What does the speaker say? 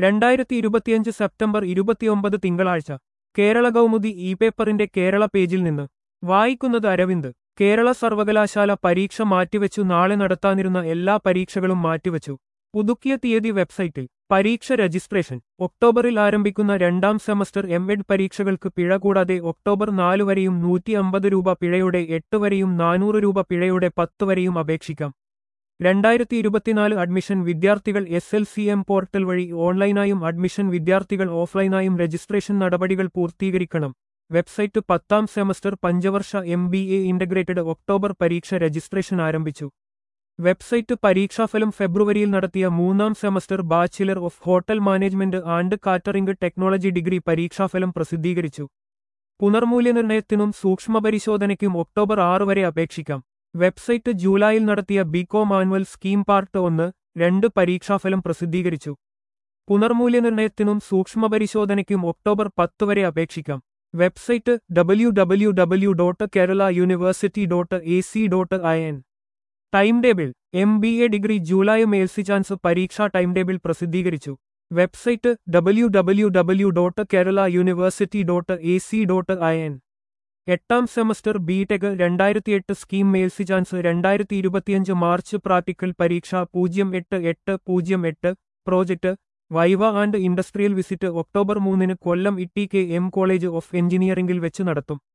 2025 September 29 തിങ്കളാഴ്ച Kerala Kaumudi E പേപ്പറിന്റെ കേരള പേജിൽ നിന്ന് വായിക്കുന്നത് അരവിന്ദ്. കേരള സർവകലാശാല പരീക്ഷ മാറ്റിവെച്ചു. നാളെ നടത്താനിരുന്ന എല്ലാ പരീക്ഷകളും മാറ്റിവെച്ചു. പുതുക്കിയ തീയതി വെബ്സൈറ്റിൽ. പരീക്ഷ രജിസ്ട്രേഷൻ. ഒക്ടോബറിൽ ആരംഭിക്കുന്ന രണ്ടാം സെമസ്റ്റർ എം.എഡ് പരീക്ഷകൾക്ക് പിഴ കൂടാതെ ഒക്ടോബർ 4 വരെയും 150 രൂപ പിഴയോടെ 8 വരെയും 400 രൂപ പിഴയോടെ 10 വരെയും അപേക്ഷിക്കാം. 2024 അഡ്മിഷൻ വിദ്യാർത്ഥികൾ SLCM പോർട്ടൽ വഴി ഓൺലൈനായും അഡ്മിഷൻ വിദ്യാർത്ഥികൾ ഓഫ്ലൈനായും രജിസ്ട്രേഷൻ നടപടികൾ പൂർത്തീകരിക്കണം. വെബ്സൈറ്റ്. 10ാം സെമസ്റ്റർ പഞ്ചവർഷ MBA ഇന്റഗ്രേറ്റഡ് ഒക്ടോബർ പരീക്ഷ രജിസ്ട്രേഷൻ ആരംഭിച്ചു. വെബ്സൈറ്റ്. പരീക്ഷാഫലം. ഫെബ്രുവരിയിൽ നടത്തിയ 3ാം semester bachelor of hotel management and catering technology degree പരീക്ഷാഫലം പ്രസിദ്ധീകരിച്ചു. പുനർമൂല്യനിർണ്ണയത്തിനും സൂക്ഷ്മപരിശോധനയ്ക്കും ഒക്ടോബർ 6 വരെ അപേക്ഷിക്കാം. വെബ്സൈറ്റ്. ജൂലൈയിൽ നടത്തിയ ബികോം ആനുവൽ സ്കീം പാർട്ട് 1, 2 പരീക്ഷാഫലം പ്രസിദ്ധീകരിച്ചു. പുനർമൂല്യനിർണ്ണയത്തിനും സൂക്ഷ്മപരിശോധനയ്ക്കും ഒക്ടോബർ 10 വരെ അപേക്ഷിക്കാം. Website. www.keralauniversity.ac.in. Time table. MBA degree July mercy chance പരീക്ഷാ ടൈം ടേബിൾ പ്രസിദ്ധീകരിച്ചു. വെബ്സൈറ്റ്. www.keralauniversity.ac.in. 8ാം semester BTech 2008 scheme mercy chance 2025 March practical പരീക്ഷ 08-8-08. Project. Viva and industrial visit October 3 Kollam ITKM college of എഞ്ചിനീയറിംഗിൽ വെച്ച് നടത്തും.